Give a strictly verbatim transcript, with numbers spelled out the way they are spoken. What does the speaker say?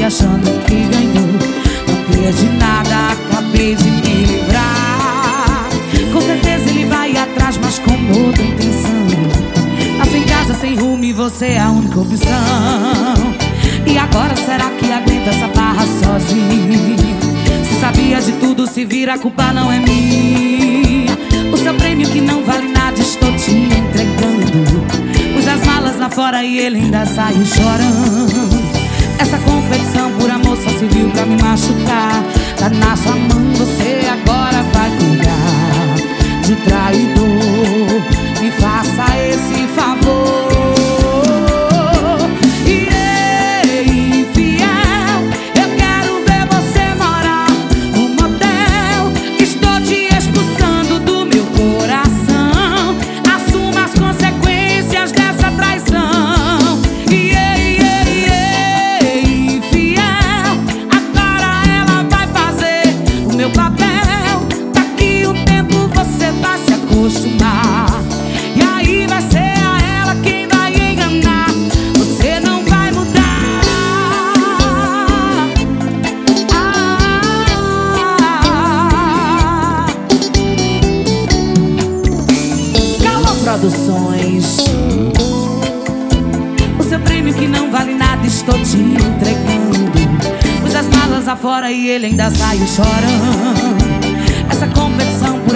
achando que ganhou. Não perdi nada, acabei de me livrar. Com certeza ele vai atrás, mas com outra intenção. Tá sem casa, sem rumo e você é a única opção. E agora será que aguenta essa barra sozinho? Se sabia de tudo, se vira, a culpa não é minha. O seu prêmio que não vale nada estou te entregando. Pus as malas lá fora e ele ainda saiu chorando. Essa competição por amor só serviu pra me machucar. Tá na sua mão, você agora vai cuidar de traidor. Me faça esse favor. E aí vai ser a ela quem vai enganar. Você não vai mudar. ah. Calma Produções. O seu prêmio que não vale nada estou te entregando. Pus as malas lá fora e ele ainda saiu chorando. Essa competição